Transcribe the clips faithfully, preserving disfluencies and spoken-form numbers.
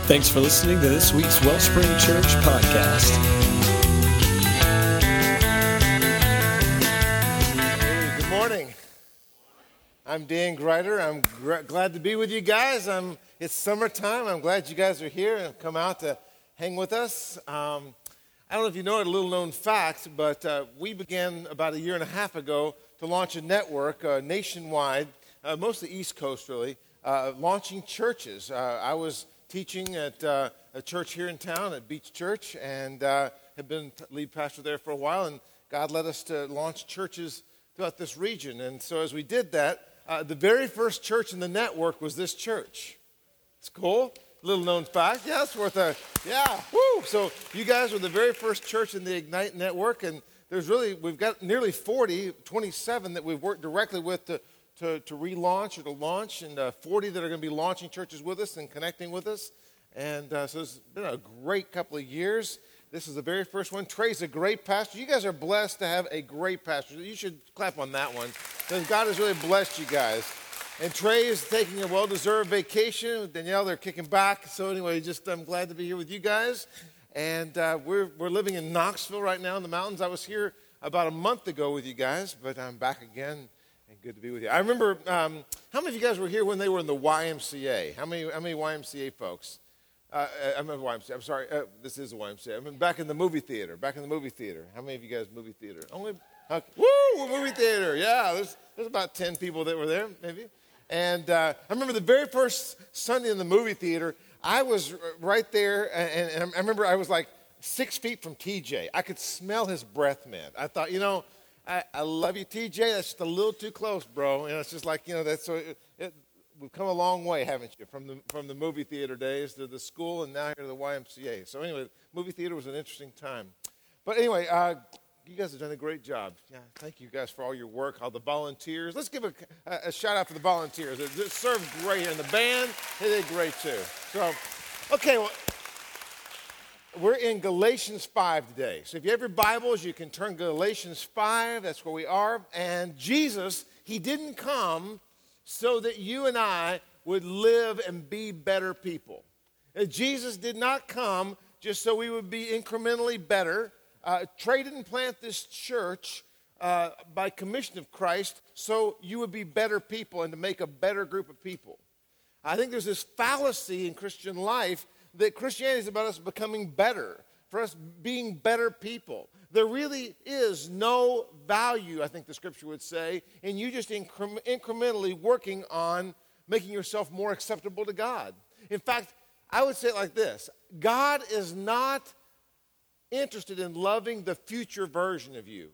Thanks for listening to this week's Wellspring Church podcast. Hey, good morning. I'm Dan Greider. I'm gr- glad to be with you guys. I'm, it's summertime. I'm glad you guys are here and have come out to hang with us. Um, I don't know if you know a little known fact, but uh, we began about a year and a half ago to launch a network uh, nationwide, uh, mostly East Coast really, uh, launching churches. Uh, I was teaching at uh, a church here in town, at Beach Church, and uh, have been t- lead pastor there for a while, and God led us to launch churches throughout this region. And so as we did that, uh, the very first church in the network was this church. It's cool. Little known fact. Yeah, it's worth a, yeah, woo. So you guys were the very first church in the Ignite network, and there's really, we've got nearly forty, twenty-seven that we've worked directly with to To, to relaunch or to launch, and uh, forty that are going to be launching churches with us and connecting with us. And uh, so it's been a great couple of years. This is the very first one. Trey's a great pastor. You guys are blessed to have a great pastor. You should clap on that one, because God has really blessed you guys. And Trey is taking a well-deserved vacation. Danielle, they're kicking back. So anyway, just I'm glad to be here with you guys. And uh, we're we're living in Knoxville right now in the mountains. I was here about a month ago with you guys, but I'm back again. And good to be with you. I remember, um, how many of you guys were here when they were in the Y M C A? How many How many Y M C A folks? Uh, I remember Y M C A. I'm sorry, uh, this is the Y M C A. I mean, back in the movie theater. Back in the movie theater. How many of you guys movie theater? Only, okay. Woo, movie theater. Yeah, there's, there's about ten people that were there, maybe. And uh, I remember the very first Sunday in the movie theater, I was right there, and, and I remember I was like six feet from T J. I could smell his breath, man. I thought, you know, I, I love you, T J. That's just a little too close, bro. You know, it's just like, you know, that's so it, it, we've come a long way, haven't you? From the from the movie theater days to the school, and now here to the Y M C A. So anyway, movie theater was an interesting time. But anyway, uh, you guys have done a great job. Yeah, thank you guys for all your work, all the volunteers. Let's give a, a, a shout out for the volunteers. They served great here, and the band, they did great too. So, okay, well. We're in Galatians five today. So if you have your Bibles, you can turn Galatians five. That's where we are. And Jesus, he didn't come so that you and I would live and be better people. And Jesus did not come just so we would be incrementally better. Uh, Trey didn't plant this church uh, by commission of Christ so you would be better people and to make a better group of people. I think there's this fallacy in Christian life that Christianity is about us becoming better, for us being better people. There really is no value, I think the scripture would say, in you just incre- incrementally working on making yourself more acceptable to God. In fact, I would say it like this. God is not interested in loving the future version of you.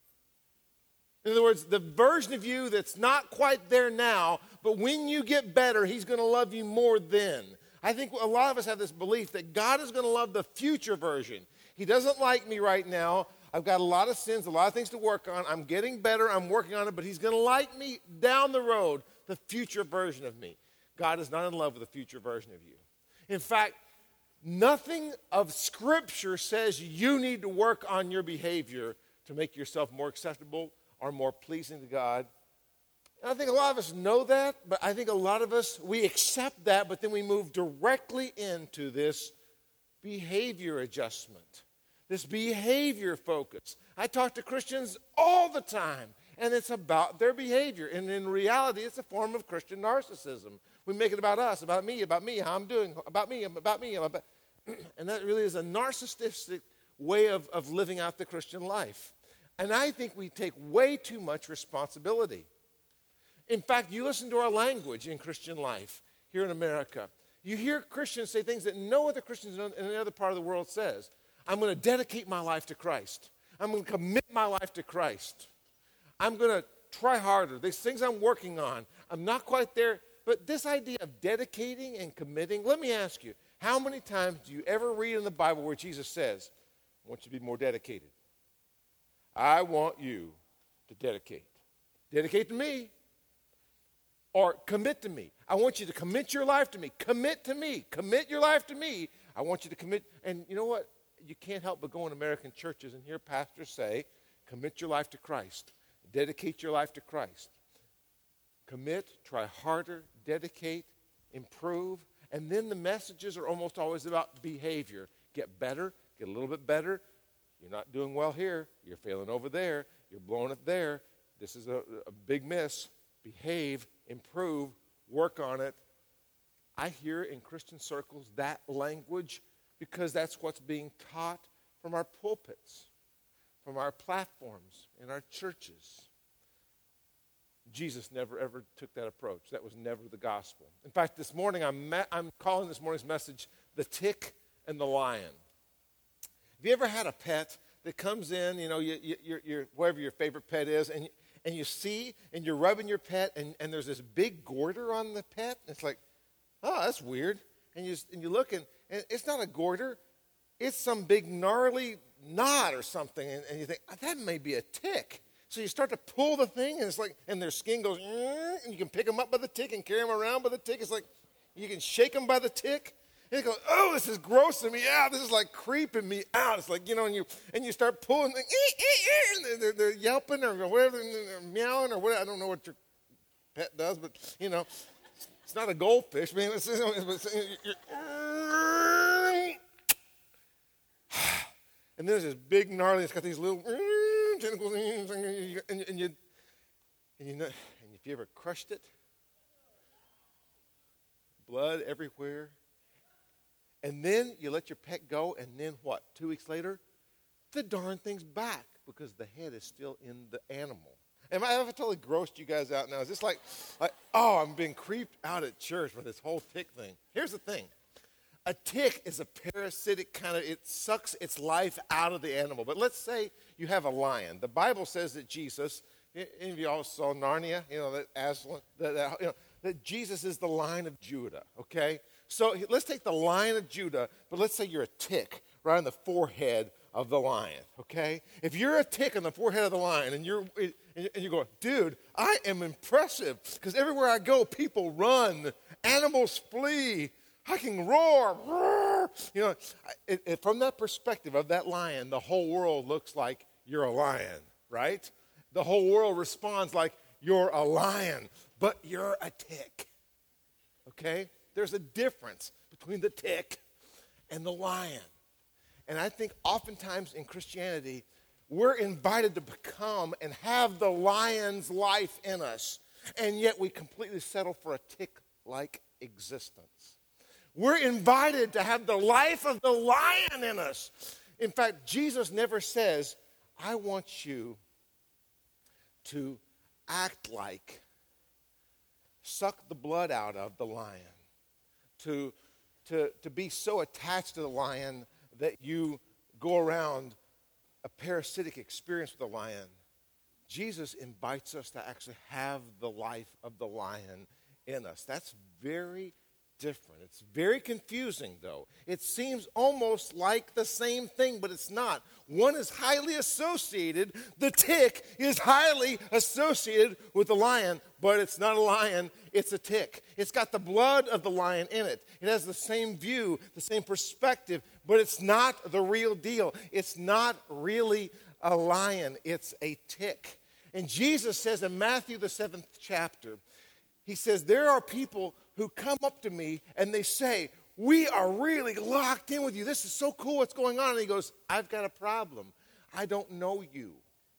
In other words, the version of you that's not quite there now, but when you get better, he's going to love you more then. I think a lot of us have this belief that God is going to love the future version. He doesn't like me right now. I've got a lot of sins, a lot of things to work on. I'm getting better. I'm working on it, but he's going to like me down the road, the future version of me. God is not in love with the future version of you. In fact, nothing of Scripture says you need to work on your behavior to make yourself more acceptable or more pleasing to God. And I think a lot of us know that, but I think a lot of us, we accept that, but then we move directly into this behavior adjustment, this behavior focus. I talk to Christians all the time, and it's about their behavior. And in reality, it's a form of Christian narcissism. We make it about us, about me, about me, how I'm doing, about me, about me. About, and that really is a narcissistic way of, of living out the Christian life. And I think we take way too much responsibility. In fact, you listen to our language in Christian life here in America. You hear Christians say things that no other Christians in any other part of the world says. I'm going to dedicate my life to Christ. I'm going to commit my life to Christ. I'm going to try harder. There's things I'm working on. I'm not quite there. But this idea of dedicating and committing, let me ask you, how many times do you ever read in the Bible where Jesus says, I want you to be more dedicated? I want you to dedicate. Dedicate to me. Or commit to me. I want you to commit your life to me. Commit to me. Commit your life to me. I want you to commit. And you know what? You can't help but go in American churches and hear pastors say, commit your life to Christ. Dedicate your life to Christ. Commit, try harder, dedicate, improve. And then the messages are almost always about behavior. Get better, get a little bit better. You're not doing well here. You're failing over there. You're blowing it there. This is a, a big miss. Behave, improve, work on it. I hear in Christian circles that language because that's what's being taught from our pulpits, from our platforms, in our churches. Jesus never, ever took that approach. That was never the gospel. In fact, this morning, I'm, ma- I'm calling this morning's message, The Tick and the Lion. Have you ever had a pet that comes in, you know, you, you, you're, you're, whatever your favorite pet is, and you, and you see, and you're rubbing your pet, and, and there's this big goiter on the pet, and it's like, oh, that's weird. And you, and you look, and, and it's not a goiter. It's some big gnarly knot or something, and, and you think, oh, that may be a tick. So you start to pull the thing, and it's like, and their skin goes, and you can pick them up by the tick and carry them around by the tick. It's like, you can shake them by the tick. And you go, oh, this is grossing me out. This is like creeping me out. It's like, you know, and you and you start pulling, and they're, they're, they're yelping or whatever, they're meowing or whatever. I don't know what your pet does, but, you know, it's not a goldfish. I mean, it's, it's, it's, and there's this big gnarly, it's got these little tentacles, and you, and you, and you know, and if you ever crushed it, blood everywhere. And then you let your pet go, and then what? Two weeks later, the darn thing's back because the head is still in the animal. Am I, have I totally grossed you guys out now? Is this like, like, oh, I'm being creeped out at church with this whole tick thing? Here's the thing. A tick is a parasitic kind of, it sucks its life out of the animal. But let's say you have a lion. The Bible says that Jesus, any of you all saw Narnia, you know, that Aslan, that, that, you know, that Jesus is the Lion of Judah, okay? So let's take the Lion of Judah, but let's say you're a tick right on the forehead of the lion, okay? If you're a tick on the forehead of the lion and you're and you go, dude, I am impressive because everywhere I go, people run, animals flee, I can roar, roar. You know, it, it, from that perspective of that lion, the whole world looks like you're a lion, right? The whole world responds like you're a lion, but you're a tick, okay? There's a difference between the tick and the lion. And I think oftentimes in Christianity, we're invited to become and have the lion's life in us, and yet we completely settle for a tick-like existence. We're invited to have the life of the lion in us. In fact, Jesus never says, I want you to act like, suck the blood out of the lion. To, to, to be so attached to the lion that you go around a parasitic experience with the lion. Jesus invites us to actually have the life of the lion in us. That's very different. It's very confusing, though. It seems almost like the same thing, but it's not. One is highly associated. The tick is highly associated with the lion, but it's not a lion. It's a tick. It's got the blood of the lion in it. It has the same view, the same perspective, but it's not the real deal. It's not really a lion. It's a tick. And Jesus says in Matthew, the seventh chapter, he says, there are people who come up to me and they say, we are really locked in with you. This is so cool what's going on. And he goes, I've got a problem. I don't know you.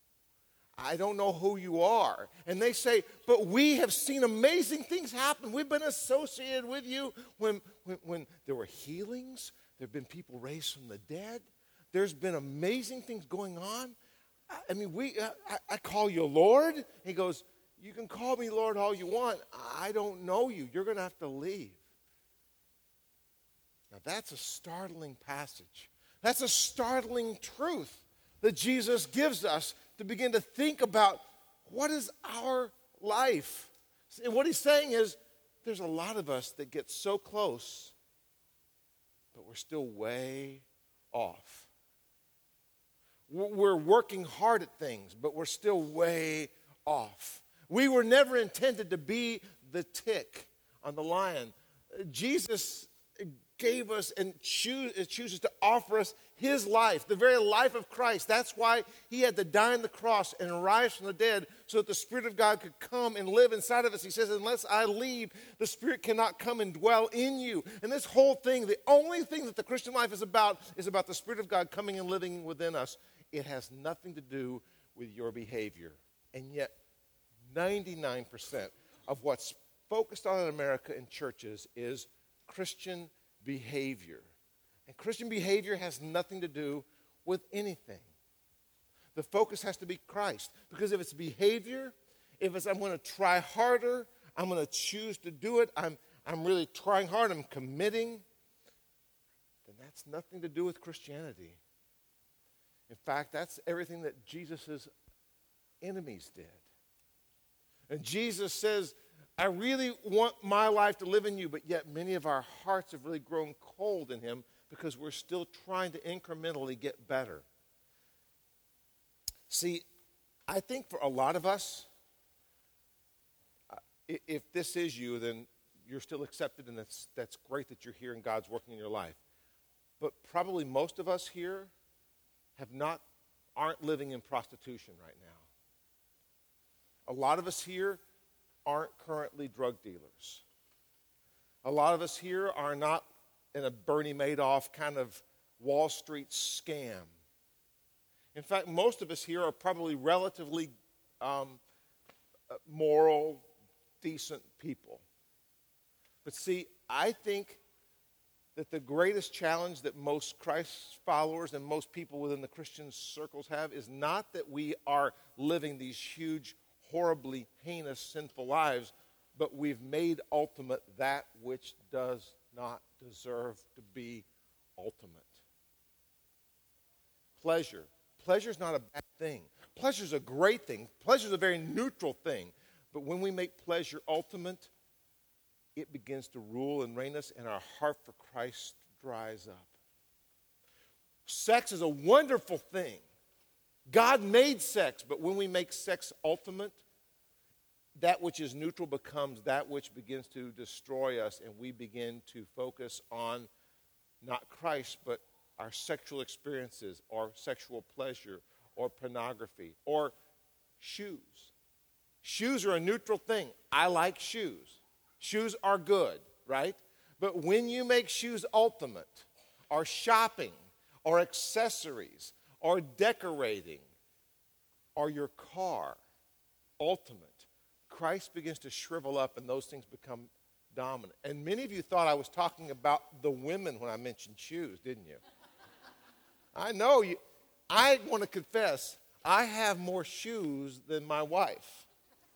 I don't know who you are. And they say, but we have seen amazing things happen. We've been associated with you when, when, when there were healings. There have been people raised from the dead. There's been amazing things going on. I, I mean, we. Uh, I, I call you Lord. He goes, you can call me Lord all you want. I don't know you. You're going to have to leave. Now, that's a startling passage. That's a startling truth that Jesus gives us to begin to think about what is our life. And what he's saying is there's a lot of us that get so close, but we're still way off. We're working hard at things, but we're still way off. We were never intended to be the tick on the lion. Jesus gave us and choose, chooses to offer us his life, the very life of Christ. That's why he had to die on the cross and rise from the dead so that the Spirit of God could come and live inside of us. He says, unless I leave, the Spirit cannot come and dwell in you. And this whole thing, the only thing that the Christian life is about, is about the Spirit of God coming and living within us. It has nothing to do with your behavior. And yet, ninety-nine percent of what's focused on in America in churches is Christian behavior. And Christian behavior has nothing to do with anything. The focus has to be Christ. Because if it's behavior, if it's I'm going to try harder, I'm going to choose to do it, I'm, I'm really trying hard, I'm committing, then that's nothing to do with Christianity. In fact, that's everything that Jesus' enemies did. And Jesus says, I really want my life to live in you, but yet many of our hearts have really grown cold in him because we're still trying to incrementally get better. See, I think for a lot of us, uh, if this is you, then you're still accepted, and that's, that's great that you're here and God's working in your life. But probably most of us here have not, aren't living in prostitution right now. A lot of us here aren't currently drug dealers. A lot of us here are not in a Bernie Madoff kind of Wall Street scam. In fact, most of us here are probably relatively um, moral, decent people. But see, I think that the greatest challenge that most Christ followers and most people within the Christian circles have is not that we are living these huge, horribly heinous, sinful lives, but we've made ultimate that which does not deserve to be ultimate. Pleasure. Pleasure is not a bad thing. Pleasure is a great thing. Pleasure is a very neutral thing. But when we make pleasure ultimate, it begins to rule and reign us, and our heart for Christ dries up. Sex is a wonderful thing. God made sex, but when we make sex ultimate, that which is neutral becomes that which begins to destroy us, and we begin to focus on not Christ, but our sexual experiences, or sexual pleasure, or pornography, or shoes. Shoes are a neutral thing. I like shoes. Shoes are good, right? But when you make shoes ultimate, or shopping, or accessories, or decorating, or your car ultimate, Christ begins to shrivel up and those things become dominant. And many of you thought I was talking about the women when I mentioned shoes, didn't you? I know you. I want to confess, I have more shoes than my wife.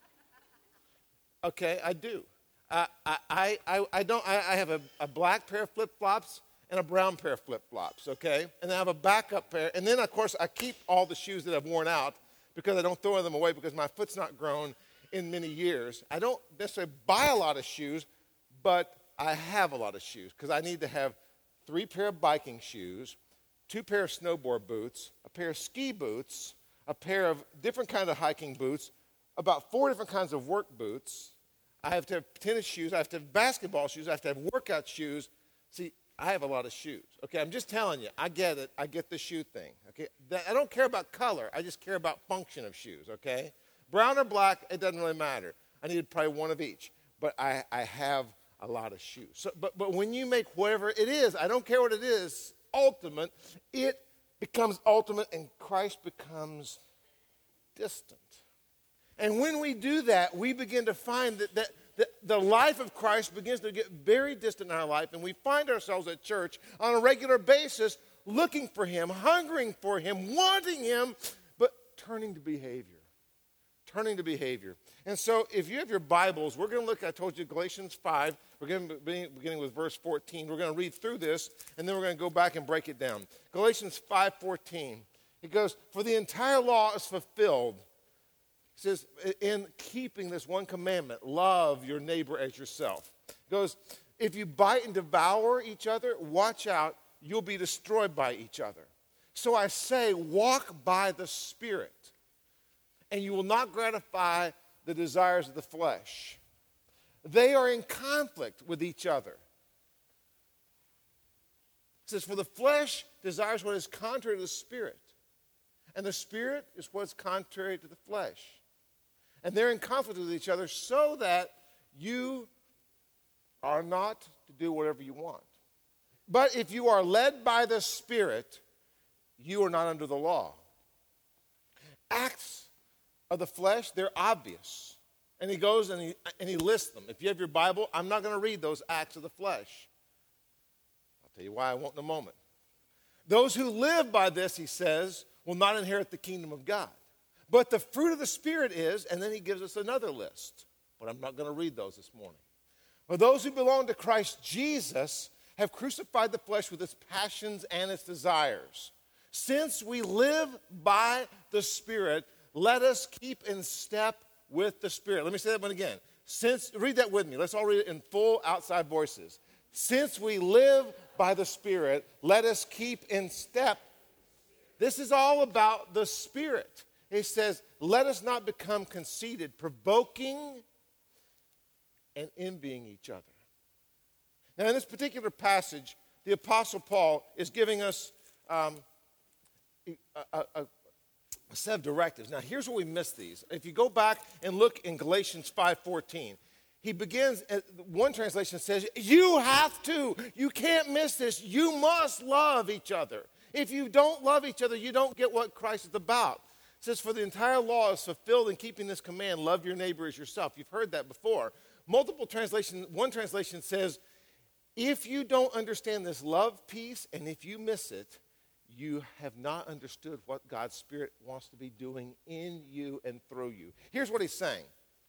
Okay, I do. I, I, I, I don't. I, I have a, a black pair of flip-flops and a brown pair of flip-flops, okay? And I have a backup pair. And then, of course, I keep all the shoes that I've worn out because I don't throw them away because my foot's not grown in many years. I don't necessarily buy a lot of shoes, but I have a lot of shoes because I need to have three pair of biking shoes, two pair of snowboard boots, a pair of ski boots, a pair of different kind of hiking boots, about four different kinds of work boots. I have to have tennis shoes. I have to have basketball shoes. I have to have workout shoes. See, I have a lot of shoes. Okay, I'm just telling you. I get it. I get the shoe thing. Okay, I don't care about color. I just care about function of shoes. Okay, brown or black, it doesn't really matter. I need probably one of each. But I, I have a lot of shoes. So, but, but when you make whatever it is, I don't care what it is, ultimate, it becomes ultimate and Christ becomes distant. And when we do that, we begin to find that, that, that the life of Christ begins to get very distant in our life, and we find ourselves at church on a regular basis looking for him, hungering for him, wanting him, but turning to behavior. Turning to behavior. And so if you have your Bibles, we're going to look, I told you, Galatians five. We're going to be beginning with verse fourteen. We're going to read through this, and then we're going to go back and break it down. Galatians five fourteen. It goes, for the entire law is fulfilled. It says, in keeping this one commandment, love your neighbor as yourself. It goes, if you bite and devour each other, watch out, you'll be destroyed by each other. So I say, walk by the Spirit, and you will not gratify the desires of the flesh. They are in conflict with each other. It says, for the flesh desires what is contrary to the spirit, and the spirit is what's contrary to the flesh. And they're in conflict with each other so that you are not to do whatever you want. But if you are led by the Spirit, you are not under the law. Acts of the flesh, they're obvious. And he goes and he, and he lists them. If you have your Bible, I'm not going to read those acts of the flesh. I'll tell you why I won't in a moment. Those who live by this, he says, will not inherit the kingdom of God. But the fruit of the Spirit is, and then he gives us another list. But I'm not going to read those this morning. But those who belong to Christ Jesus have crucified the flesh with its passions and its desires. Since we live by the Spirit, let us keep in step with the Spirit. Let me say that one again. Since, read that with me. Let's all read it in full outside voices. Since we live by the Spirit, let us keep in step. This is all about the Spirit. He says, let us not become conceited, provoking and envying each other. Now, in this particular passage, the Apostle Paul is giving us um, a, a, a, a set of directives. Now, here's where we miss these. If you go back and look in Galatians five fourteen, he begins, one translation says, you have to, you can't miss this, you must love each other. If you don't love each other, you don't get what Christ is about. It says, for the entire law is fulfilled in keeping this command, love your neighbor as yourself. You've heard that before. Multiple translations, one translation says, if you don't understand this love piece, and if you miss it, you have not understood what God's Spirit wants to be doing in you and through you. Here's what he's saying.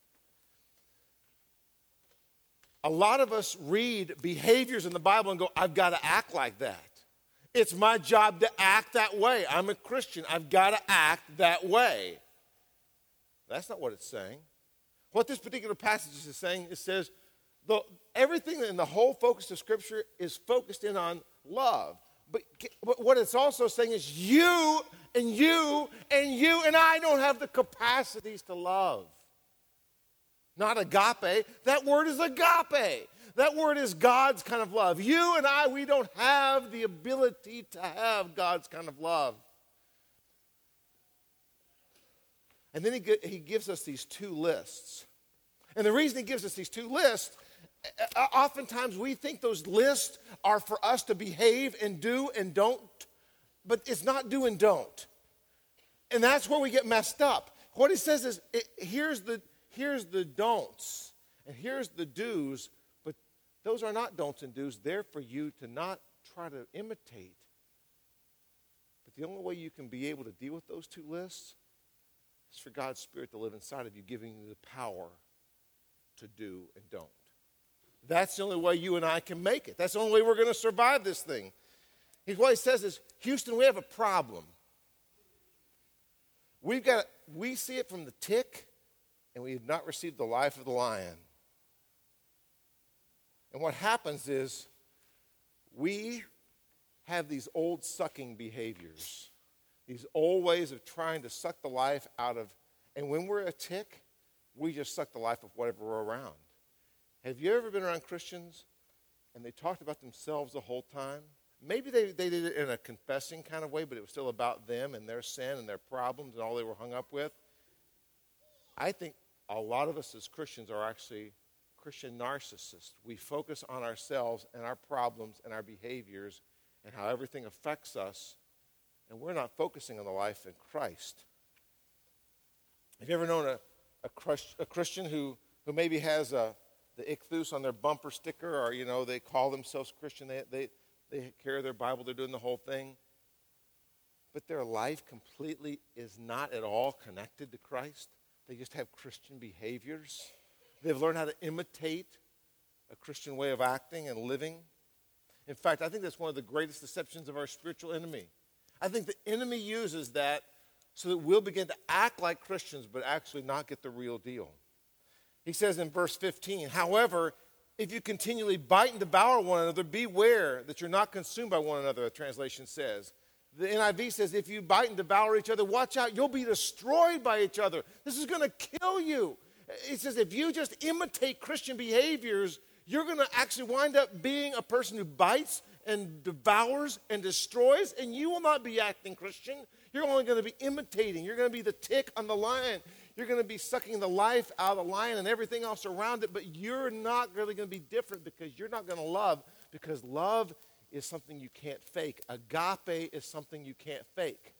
A lot of us read behaviors in the Bible and go, I've got to act like that. It's my job to act that way. I'm a Christian. I've got to act that way. That's not what it's saying. What this particular passage is saying, it says, the, everything in the whole focus of Scripture is focused in on love. But, but what it's also saying is you and you and you and I don't have the capacities to love. Not agape. That word is agape. That word is God's kind of love. You and I, we don't have the ability to have God's kind of love. And then he, he gives us these two lists. And the reason he gives us these two lists, oftentimes we think those lists are for us to behave and do and don't, but it's not do and don't. And that's where we get messed up. What he says is, it, here's the here's the don'ts, and here's the do's, but those are not don'ts and do's. They're for you to not try to imitate. But the only way you can be able to deal with those two lists is for God's Spirit to live inside of you, giving you the power to do and don't. That's the only way you and I can make it. That's the only way we're going to survive this thing. What he says is, Houston, we have a problem. We've got, we see it from the tick, and we have not received the life of the lion. And what happens is, we have these old sucking behaviors, these old ways of trying to suck the life out of, and when we're a tick, we just suck the life of whatever we're around. Have you ever been around Christians and they talked about themselves the whole time? Maybe they, they did it in a confessing kind of way, but it was still about them and their sin and their problems and all they were hung up with. I think a lot of us as Christians are actually Christian narcissists. We focus on ourselves and our problems and our behaviors and how everything affects us, and we're not focusing on the life in Christ. Have you ever known a, a, Christ, a Christian who, who maybe has a, the ichthus on their bumper sticker, or, you know, they call themselves Christian, they, they, they carry their Bible, they're doing the whole thing, but their life completely is not at all connected to Christ? They just have Christian behaviors. They've learned how to imitate a Christian way of acting and living. In fact, I think that's one of the greatest deceptions of our spiritual enemy. I think the enemy uses that so that we'll begin to act like Christians but actually not get the real deal. He says in verse fifteen, however, if you continually bite and devour one another, beware that you're not consumed by one another, a translation says. The N I V says, if you bite and devour each other, watch out, you'll be destroyed by each other. This is going to kill you. It says if you just imitate Christian behaviors, you're going to actually wind up being a person who bites and devours and destroys, and you will not be acting Christian. You're only going to be imitating. You're going to be the tick on the lion. You're going to be sucking the life out of the lion and everything else around it, but you're not really going to be different because you're not going to love, because love is something you can't fake. Agape is something you can't fake.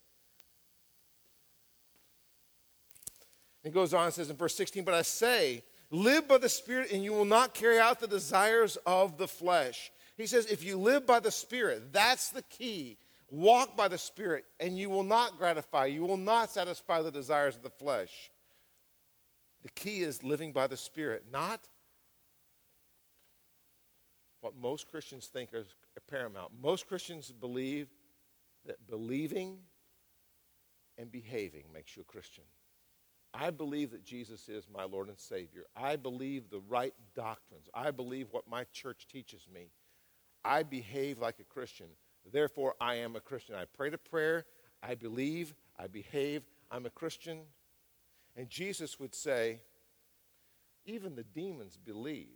It goes on and says in verse sixteen, but I say, live by the Spirit and you will not carry out the desires of the flesh. He says, if you live by the Spirit, that's the key. Walk by the Spirit and you will not gratify, you will not satisfy the desires of the flesh. The key is living by the Spirit, not what most Christians think is paramount. Most Christians believe that believing and behaving makes you a Christian. I believe that Jesus is my Lord and Savior. I believe the right doctrines. I believe what my church teaches me. I behave like a Christian. Therefore, I am a Christian. I pray the prayer. I believe. I behave. I'm a Christian. And Jesus would say, even the demons believe.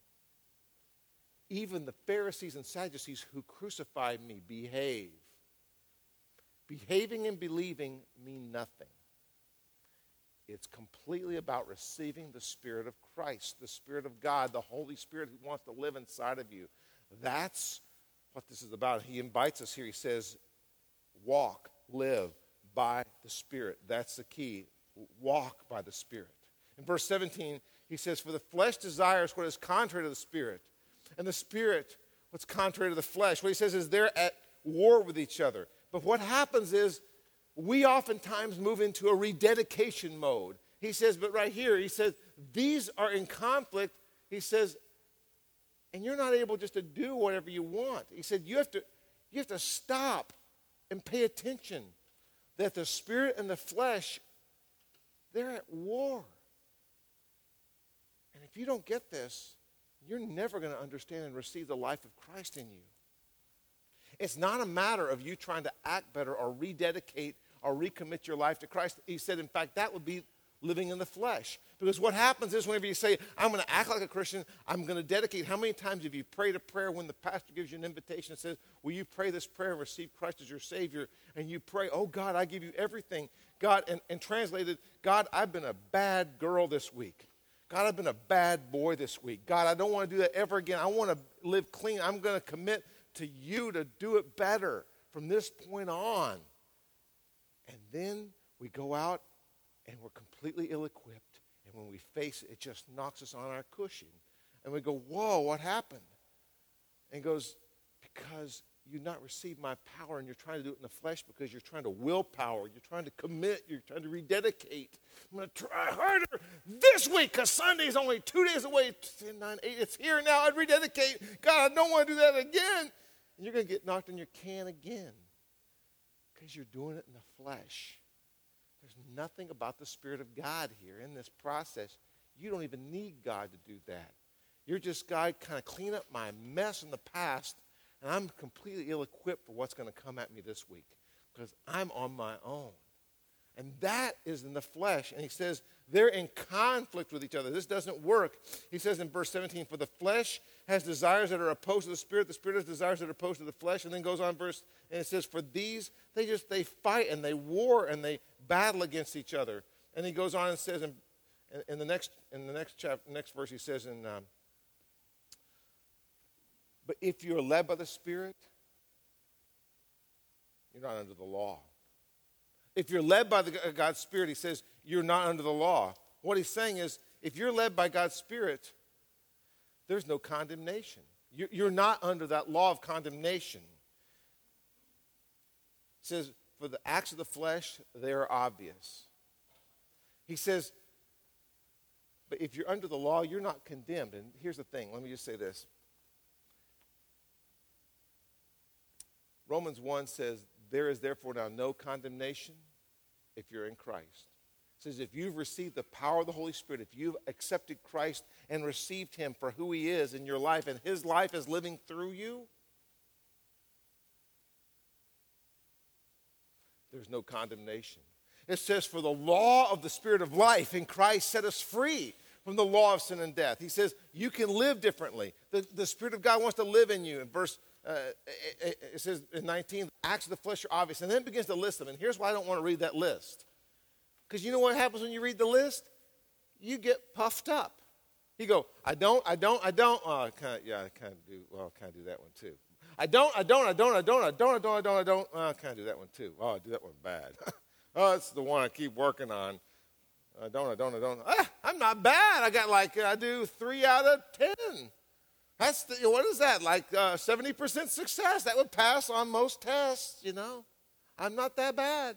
Even the Pharisees and Sadducees who crucified me behave. Behaving and believing mean nothing. It's completely about receiving the Spirit of Christ, the Spirit of God, the Holy Spirit who wants to live inside of you. That's what this is about. He invites us here. He says, walk, live by the Spirit. That's the key. Walk by the Spirit. In verse seventeen, he says, for the flesh desires what is contrary to the Spirit, and the Spirit what's contrary to the flesh. What he says is they're at war with each other. But what happens is we oftentimes move into a rededication mode. He says, but right here, he says, these are in conflict. He says, and you're not able just to do whatever you want. He said, you have to, you have to stop and pay attention that the Spirit and the flesh, they're at war. And if you don't get this, you're never going to understand and receive the life of Christ in you. It's not a matter of you trying to act better or rededicate or recommit your life to Christ. He said, in fact, that would be living in the flesh. Because what happens is whenever you say, I'm going to act like a Christian, I'm going to dedicate. How many times have you prayed a prayer when the pastor gives you an invitation and says, will you pray this prayer and receive Christ as your Savior? And you pray, oh, God, I give you everything. God, and, and translated, God, I've been a bad girl this week. God, I've been a bad boy this week. God, I don't want to do that ever again. I want to live clean. I'm going to commit to you to do it better from this point on. And then we go out and we're completely ill-equipped. And when we face it, it just knocks us on our cushion. And we go, whoa, what happened? And he goes, because you've not received my power and you're trying to do it in the flesh because you're trying to willpower. You're trying to commit. You're trying to rededicate. I'm going to try harder this week because Sunday's only two days away. ten, nine, eight, it's here now. I'd rededicate. God, I don't want to do that again. And you're going to get knocked on your can again because you're doing it in the flesh. There's nothing about the Spirit of God here in this process. You don't even need God to do that. You're just, God, kind of clean up my mess in the past, and I'm completely ill-equipped for what's going to come at me this week because I'm on my own. And that is in the flesh. And he says they're in conflict with each other. This doesn't work. He says in verse seventeen, for the flesh has desires that are opposed to the Spirit. The Spirit has desires that are opposed to the flesh. And then goes on verse, and it says, for these, they just, they fight and they war and they battle against each other. And he goes on and says in, in the next in the next chapter, next verse, he says in, um, but if you're led by the Spirit, you're not under the law. If you're led by the, God's Spirit, he says, you're not under the law. What he's saying is, if you're led by God's Spirit, there's no condemnation. You're, you're not under that law of condemnation. He says, for the acts of the flesh, they are obvious. He says, but if you're under the law, you're not condemned. And here's the thing. Let me just say this. Romans one says, there is therefore now no condemnation if you're in Christ. It says if you've received the power of the Holy Spirit, if you've accepted Christ and received him for who he is in your life, and his life is living through you, there's no condemnation. It says, for the law of the Spirit of life in Christ set us free from the law of sin and death. He says you can live differently. The, the Spirit of God wants to live in you. In verse uh, it, it says in nineteen, acts of the flesh are obvious. And then it begins to list them. And here's why I don't want to read that list. Because you know what happens when you read the list? You get puffed up. You go, I don't, I don't, I don't. Oh, I kind of, yeah, I kind of do. Well, I kind of do that one too. I don't, I don't, I don't, I don't, I don't, I don't, I don't, I don't. Oh, I kind of do that one too. Oh, I do that one bad. Oh, it's the one I keep working on. I don't, I don't, I don't. Ah, I'm not bad. I got like, I do three out of ten. That's, the, what is that, like uh, seventy percent success? That would pass on most tests, you know. I'm not that bad.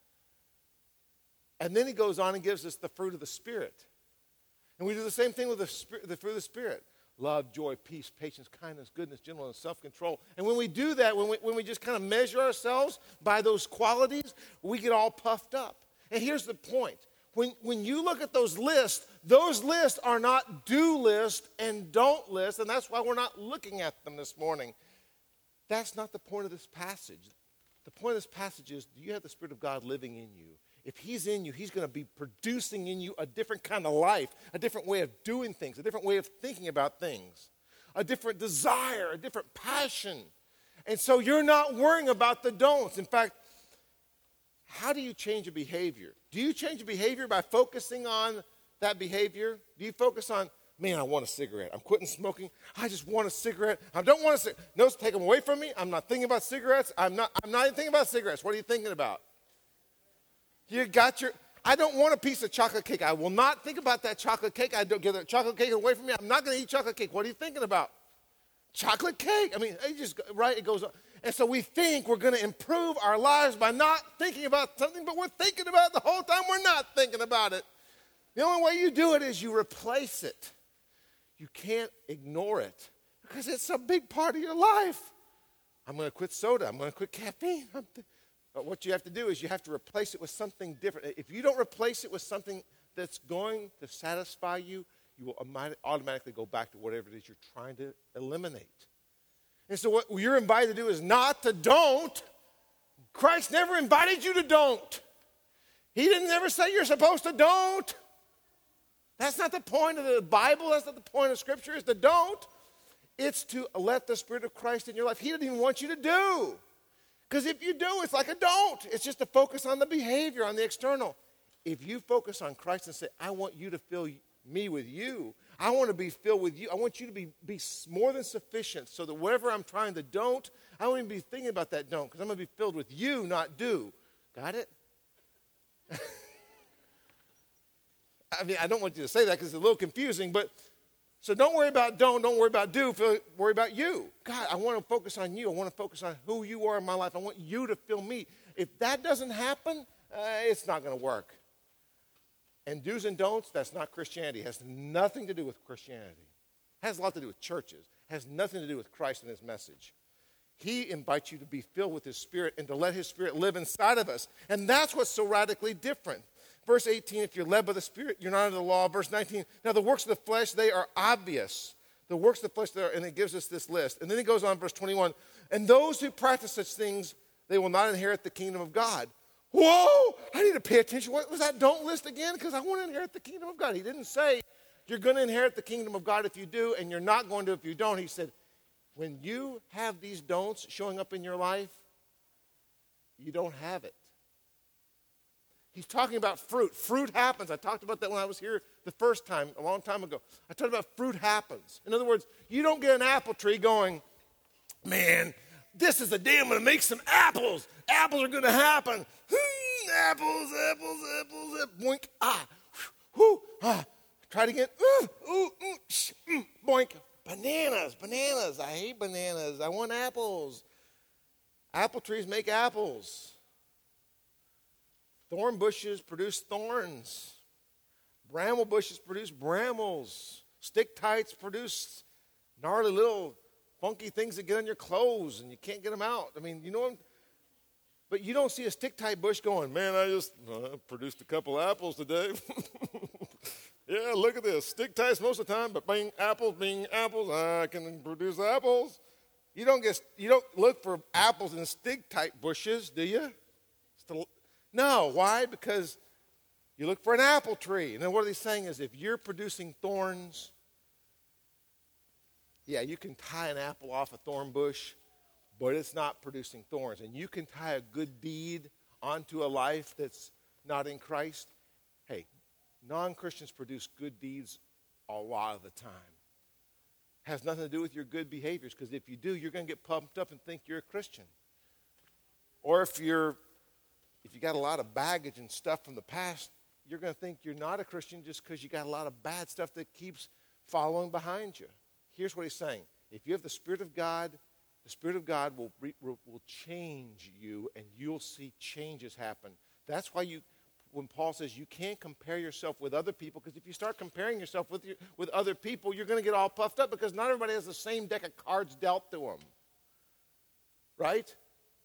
And then he goes on and gives us the fruit of the Spirit. And we do the same thing with the, spirit, the fruit of the Spirit. Love, joy, peace, patience, kindness, goodness, gentleness, self-control. And when we do that, when we, when we just kind of measure ourselves by those qualities, we get all puffed up. And here's the point. When, when you look at those lists, those lists are not do lists and don't lists, and that's why we're not looking at them this morning. That's not the point of this passage. The point of this passage is, do you have the Spirit of God living in you? If he's in you, he's going to be producing in you a different kind of life, a different way of doing things, a different way of thinking about things, a different desire, a different passion. And so you're not worrying about the don'ts. In fact, how do you change a behavior? Do you change a behavior by focusing on that behavior? Do you focus on, man, I want a cigarette. I'm quitting smoking. I just want a cigarette. I don't want a cigarette. No, take them away from me. I'm not thinking about cigarettes. I'm not, I'm not even thinking about cigarettes. What are you thinking about? You got your, I don't want a piece of chocolate cake. I will not think about that chocolate cake. I don't get that chocolate cake away from me. I'm not going to eat chocolate cake. What are you thinking about? Chocolate cake. I mean, it just, right, it goes on. And so we think we're going to improve our lives by not thinking about something, but we're thinking about it the whole time we're not thinking about it. The only way you do it is you replace it. You can't ignore it because it's a big part of your life. I'm going to quit soda. I'm going to quit caffeine. I'm th- But what you have to do is you have to replace it with something different. If you don't replace it with something that's going to satisfy you, you will automatically go back to whatever it is you're trying to eliminate. And so what you're invited to do is not to don't. Christ never invited you to don't. He didn't ever say you're supposed to don't. That's not the point of the Bible. That's not the point of Scripture, is to don't. It's to let the Spirit of Christ in your life. He didn't even want you to do. Because if you do, it's like a don't. It's just to focus on the behavior, on the external. If you focus on Christ and say, I want you to fill me with you. I want to be filled with you. I want you to be, be more than sufficient so that whatever I'm trying to don't, I won't even be thinking about that don't because I'm going to be filled with you, not do. Got it? I mean, I don't want you to say that because it's a little confusing, but so don't worry about don't, don't worry about do, feel, worry about you. God, I want to focus on you. I want to focus on who you are in my life. I want you to fill me. If that doesn't happen, uh, it's not going to work. And do's and don'ts, that's not Christianity. It has nothing to do with Christianity. It has a lot to do with churches. It has nothing to do with Christ and his message. He invites you to be filled with his Spirit and to let his Spirit live inside of us. And that's what's so radically different. Verse eighteen, if you're led by the Spirit, you're not under the law. Verse nineteen, now the works of the flesh, they are obvious. The works of the flesh, they are, and it gives us this list. And then it goes on, verse twenty-one, and those who practice such things, they will not inherit the kingdom of God. Whoa, I need to pay attention. What was that don't list again? Because I want to inherit the kingdom of God. He didn't say you're going to inherit the kingdom of God if you do, and you're not going to if you don't. He said, when you have these don'ts showing up in your life, you don't have it. He's talking about fruit. Fruit happens. I talked about that when I was here the first time, a long time ago. I talked about fruit happens. In other words, you don't get an apple tree going, man, this is the day I'm going to make some apples. Apples are going to happen. Hmm, apples, apples, apples, apples. Boink. Ah. Whew, ah. Try it again. Ooh, ooh, ooh, sh, mm, boink. Bananas, bananas. I hate bananas. I want apples. Apple trees make apples. Thorn bushes produce thorns. Bramble bushes produce brambles. Stick tights produce gnarly little funky things that get on your clothes and you can't get them out. I mean, you know what? But you don't see a stick tight bush going, man, I just uh, produced a couple apples today. Yeah, look at this. Stick tights most of the time, but bing, apples, bing, apples. I can produce apples. You don't get, you don't look for apples in stick tight bushes, do you? Still, no, why? Because you look for an apple tree. And then what he's saying is if you're producing thorns, yeah, you can tie an apple off a thorn bush, but it's not producing thorns. And you can tie a good deed onto a life that's not in Christ. Hey, non-Christians produce good deeds a lot of the time. Has nothing to do with your good behaviors, because if you do, you're going to get pumped up and think you're a Christian. Or if you're, if you got a lot of baggage and stuff from the past, you're going to think you're not a Christian just because you got a lot of bad stuff that keeps following behind you. Here's what he's saying. If you have the Spirit of God, the Spirit of God will, will, will change you, and you'll see changes happen. That's why you, when Paul says you can't compare yourself with other people, because if you start comparing yourself with, your, with other people, you're going to get all puffed up, because not everybody has the same deck of cards dealt to them. Right?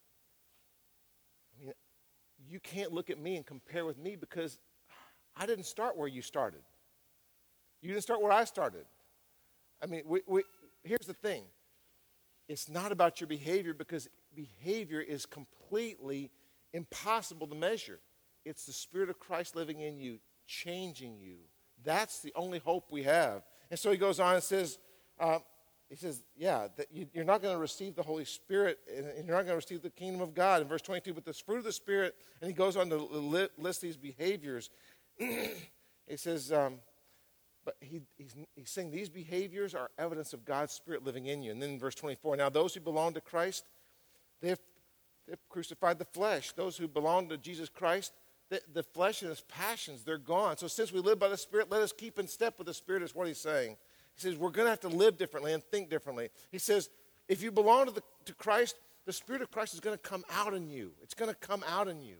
I mean, you can't look at me and compare with me, because I didn't start where you started. You didn't start where I started. I mean, we, we, here's the thing. It's not about your behavior, because behavior is completely impossible to measure. It's the Spirit of Christ living in you, changing you. That's the only hope we have. And so he goes on and says, uh, he says, yeah, that you, you're not going to receive the Holy Spirit, and, and you're not going to receive the kingdom of God. In verse twenty-two, but the fruit of the Spirit, and he goes on to li- list these behaviors. He says, um, but he, he's, he's saying these behaviors are evidence of God's Spirit living in you. And then in verse twenty-four, now those who belong to Christ, they've, they've crucified the flesh. Those who belong to Jesus Christ, the, the flesh and its passions, they're gone. So since we live by the Spirit, let us keep in step with the Spirit, is what he's saying. He says we're going to have to live differently and think differently. He says if you belong to, the, to Christ, the Spirit of Christ is going to come out in you. It's going to come out in you.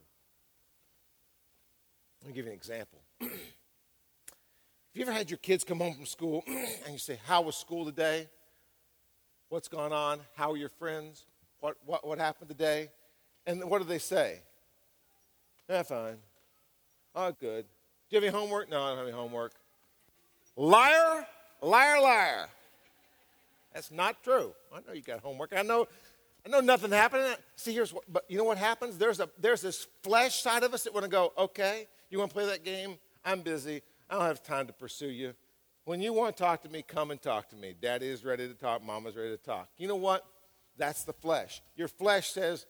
Let me give you an example. Have you ever had your kids come home from school and you say, how was school today? What's going on? How are your friends? What, what, what happened today? And what do they say? Yeah, fine. Oh, good. Do you have any homework? No, I don't have any homework. Liar, liar, liar. That's not true. I know you got homework. I know I know nothing happened. See, here's what, but you know what happens? There's a there's this flesh side of us that want to go, okay, you want to play that game? I'm busy. I don't have time to pursue you. When you want to talk to me, come and talk to me. Daddy is ready to talk. Mama's ready to talk. You know what? That's the flesh. Your flesh says,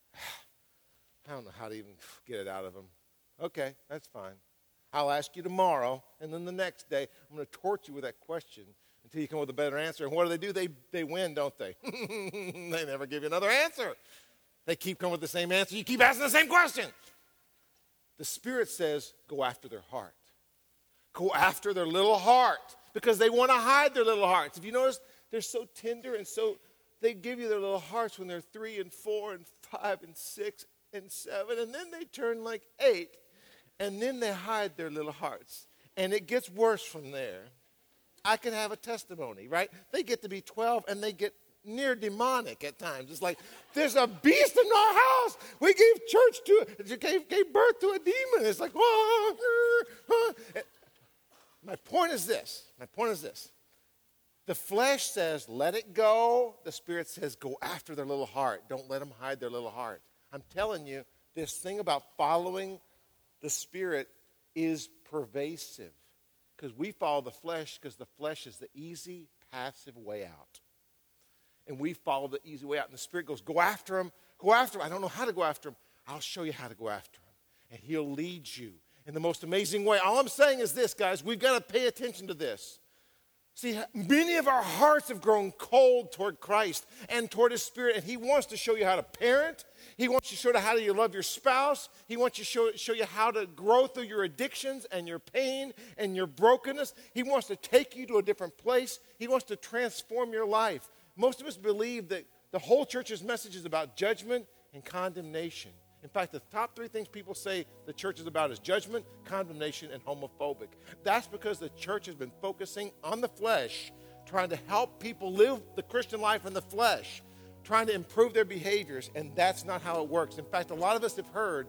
I don't know how to even get it out of him. Okay, that's fine. I'll ask you tomorrow, and then the next day, I'm going to torture you with that question until you come up with a better answer. And what do they do? They they win, don't they? They never give you another answer. They keep coming with the same answer. You keep asking the same question. The Spirit says, go after their heart. Go after their little heart, because they want to hide their little hearts. If you notice, they're so tender, and so they give you their little hearts when they're three and four and five and six and seven, and then they turn like eight, and then they hide their little hearts. And it gets worse from there. I could have a testimony, right? They get to be twelve, and they get near demonic at times. It's like, there's a beast in our house. We gave church to, gave, gave birth to a demon. It's like, whoa. Uh, uh. My point is this. My point is this. The flesh says, let it go. The Spirit says, go after their little heart. Don't let them hide their little heart. I'm telling you, this thing about following the Spirit is pervasive, because we follow the flesh because the flesh is the easy, passive way out. And we follow the easy way out. And the Spirit goes, go after him. Go after him. I don't know how to go after him. I'll show you how to go after him. And he'll lead you in the most amazing way. All I'm saying is this, guys. We've got to pay attention to this. See, many of our hearts have grown cold toward Christ and toward His Spirit, and He wants to show you how to parent. He wants you to show you how to love your spouse. He wants you to show, show you how to grow through your addictions and your pain and your brokenness. He wants to take you to a different place. He wants to transform your life. Most of us believe that the whole church's message is about judgment and condemnation. In fact, the top three things people say the church is about is judgment, condemnation, and homophobic. That's because the church has been focusing on the flesh, trying to help people live the Christian life in the flesh, trying to improve their behaviors, and that's not how it works. In fact, a lot of us have heard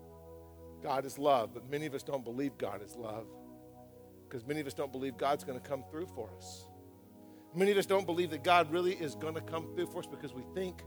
God is love, but many of us don't believe God is love, because many of us don't believe God's going to come through for us. Many of us don't believe that God really is going to come through for us because we think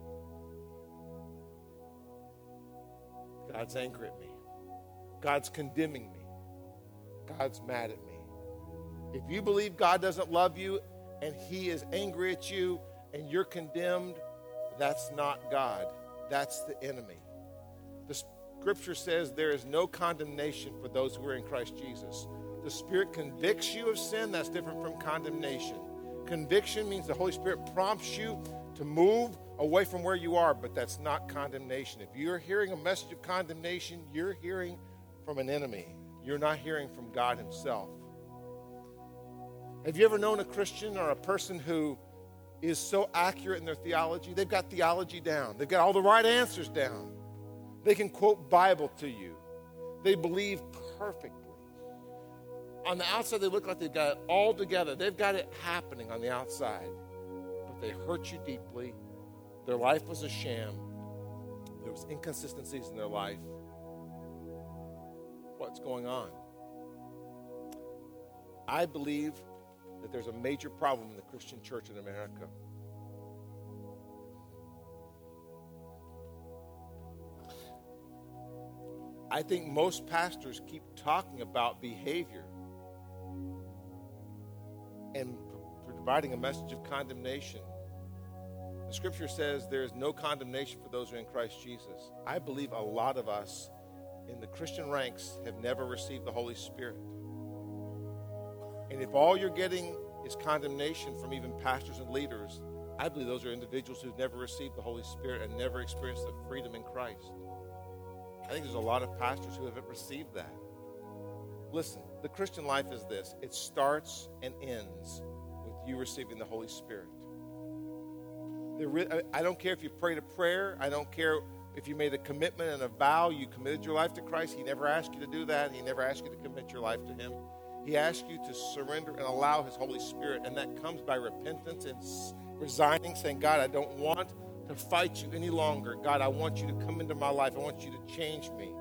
God's angry at me. God's condemning me. God's mad at me. If you believe God doesn't love you and He is angry at you and you're condemned, That's not God. That's the enemy. The Scripture says there is no condemnation for those who are in Christ Jesus. The Spirit convicts you of sin. That's different from condemnation. Conviction means the Holy Spirit prompts you to move away from where you are, but that's not condemnation. If you're hearing a message of condemnation, you're hearing from an enemy. You're not hearing from God himself. Have you ever known a Christian or a person who is so accurate in their theology? They've got theology down. They've got all the right answers down. They can quote Bible to you. They believe perfectly. On the outside, they look like they've got it all together. They've got it happening on the outside. But they hurt you deeply. Their life was a sham. There was inconsistencies in their life. What's going on? I believe that there's a major problem in the Christian church in America. I think most pastors keep talking about behavior and providing a message of condemnation. The Scripture says there is no condemnation for those who are in Christ Jesus. I believe a lot of us in the Christian ranks have never received the Holy Spirit. And if all you're getting is condemnation from even pastors and leaders, I believe those are individuals who've never received the Holy Spirit and never experienced the freedom in Christ. I think there's a lot of pastors who haven't received that. Listen, the Christian life is this. It starts and ends with you receiving the Holy Spirit. There, I don't care if you prayed a prayer. I don't care if you made a commitment and a vow. You committed your life to Christ. He never asked you to do that. He never asked you to commit your life to him. He asked you to surrender and allow his Holy Spirit, and that comes by repentance and resigning, saying, God, I don't want to fight you any longer. God, I want you to come into my life. I want you to change me.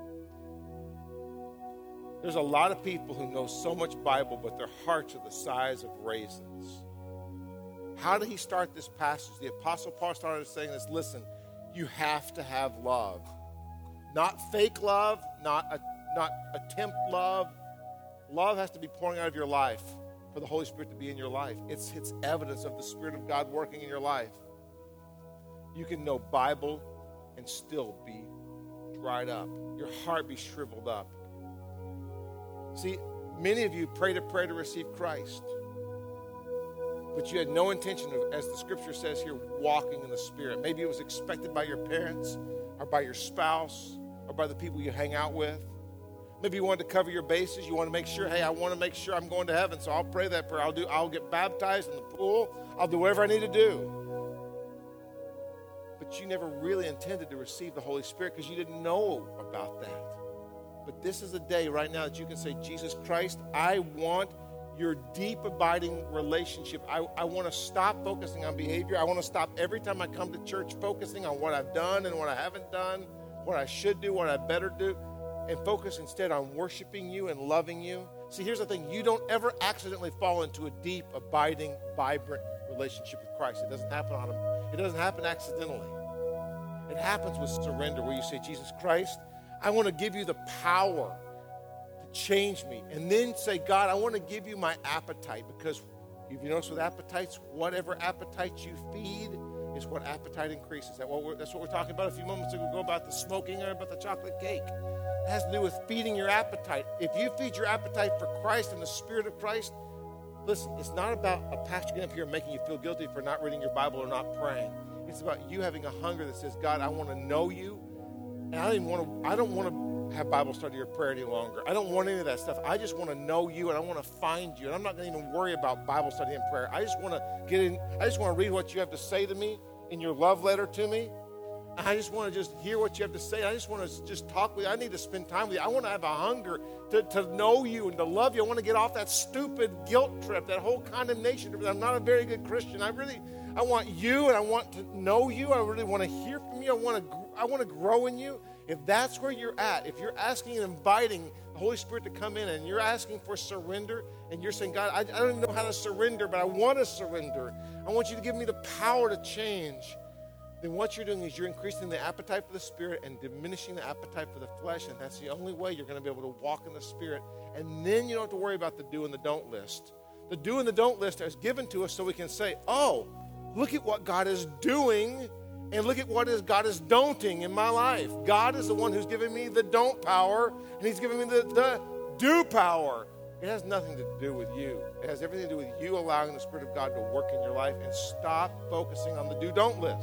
There's a lot of people who know so much Bible, but their hearts are the size of raisins. How did he start this passage? The Apostle Paul started saying this, listen, you have to have love. Not fake love, not, a, not attempt love. Love has to be pouring out of your life for the Holy Spirit to be in your life. It's, it's evidence of the Spirit of God working in your life. You can know Bible and still be dried up. Your heart be shriveled up. See, many of you prayed a prayer to receive Christ, but you had no intention of, as the Scripture says here, walking in the Spirit. Maybe it was expected by your parents or by your spouse or by the people you hang out with. Maybe you wanted to cover your bases. You want to make sure, hey, I want to make sure I'm going to heaven, so I'll pray that prayer. I'll do. I'll get baptized in the pool. I'll do whatever I need to do. But you never really intended to receive the Holy Spirit because you didn't know about that. But this is a day right now that you can say, Jesus Christ, I want your deep, abiding relationship. I, I want to stop focusing on behavior. I want to stop every time I come to church focusing on what I've done and what I haven't done, what I should do, what I better do, and focus instead on worshiping you and loving you. See, here's the thing. You don't ever accidentally fall into a deep, abiding, vibrant relationship with Christ. It doesn't happen on a, it doesn't happen accidentally. It happens with surrender, where you say, Jesus Christ, I want to give you the power to change me. And then say, God, I want to give you my appetite, because if you notice with appetites, whatever appetite you feed is what appetite increases. That what we're, that's what we're talking about a few moments ago about the smoking or about the chocolate cake. It has to do with feeding your appetite. If you feed your appetite for Christ and the Spirit of Christ, listen, it's not about a pastor getting up here and making you feel guilty for not reading your Bible or not praying. It's about you having a hunger that says, God, I want to know you. And I don't even want to, I don't want to have Bible study or prayer any longer. I don't want any of that stuff. I just want to know you, and I want to find you. And I'm not going to even worry about Bible study and prayer. I just want to get in, I just want to read what you have to say to me in your love letter to me. I just want to just hear what you have to say. I just want to just talk with you. I need to spend time with you. I want to have a hunger to, to know you and to love you. I want to get off that stupid guilt trip, that whole condemnation trip. I'm not a very good Christian. I really, I want you, and I want to know you. I really want to hear from you. I want to, I want to grow in you. If that's where you're at, if you're asking and inviting the Holy Spirit to come in, and you're asking for surrender, and you're saying, God, I, I don't even know how to surrender, but I want to surrender. I want you to give me the power to change. Then what you're doing is you're increasing the appetite for the Spirit and diminishing the appetite for the flesh, and that's the only way you're going to be able to walk in the Spirit. And then you don't have to worry about the do and the don't list. The do and the don't list is given to us so we can say, oh, look at what God is doing, and look at what is God is don'ting in my life. God is the one who's giving me the don't power, and he's giving me the, the do power. It has nothing to do with you. It has everything to do with you allowing the Spirit of God to work in your life, and stop focusing on the do-don't list.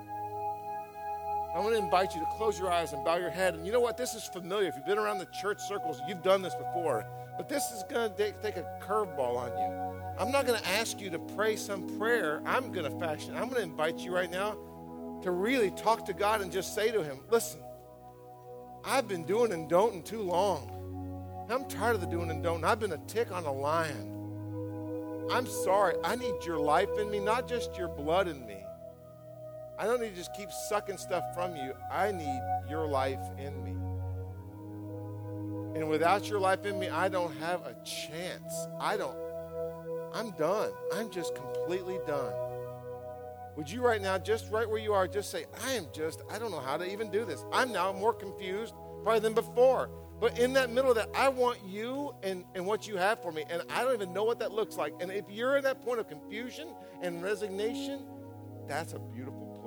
I want to invite you to close your eyes and bow your head. And you know what? This is familiar. If you've been around the church circles, you've done this before. But this is going to take a curveball on you. I'm not going to ask you to pray some prayer. I'm going to fashion. I'm going to invite you right now to really talk to God and just say to him, listen, I've been doing and don'ting too long. I'm tired of the doing and don'ting. I've been a tick on a lion. I'm sorry. I need your life in me, not just your blood in me. I don't need to just keep sucking stuff from you. I need your life in me. And without your life in me, I don't have a chance. I don't, I'm done. I'm just completely done. Would you right now, just right where you are, just say, I am just, I don't know how to even do this. I'm now more confused probably than before. But in that middle of that, I want you and, and what you have for me. And I don't even know what that looks like. And if you're in that point of confusion and resignation, that's a beautiful place.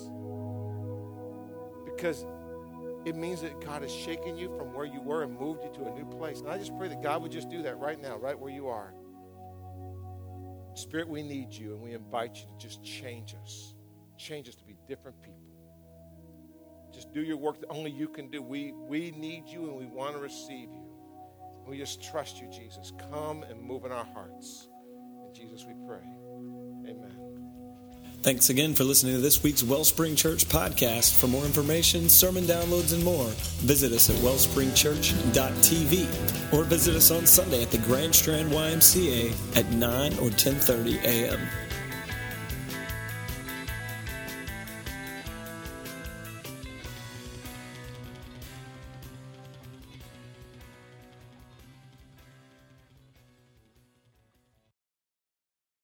Because it means that God has shaken you from where you were and moved you to a new place. And I just pray that God would just do that right now, right where you are. Spirit, we need you, and we invite you to just change us. Change us to be different people. Just do your work that only you can do. We, we need you, and we want to receive you. We just trust you, Jesus. Come and move in our hearts. In Jesus we pray. Amen. Thanks again for listening to this week's Wellspring Church podcast. For more information, sermon downloads, and more, visit us at wellspring church dot t v or visit us on Sunday at the Grand Strand Y M C A at nine or ten thirty a.m.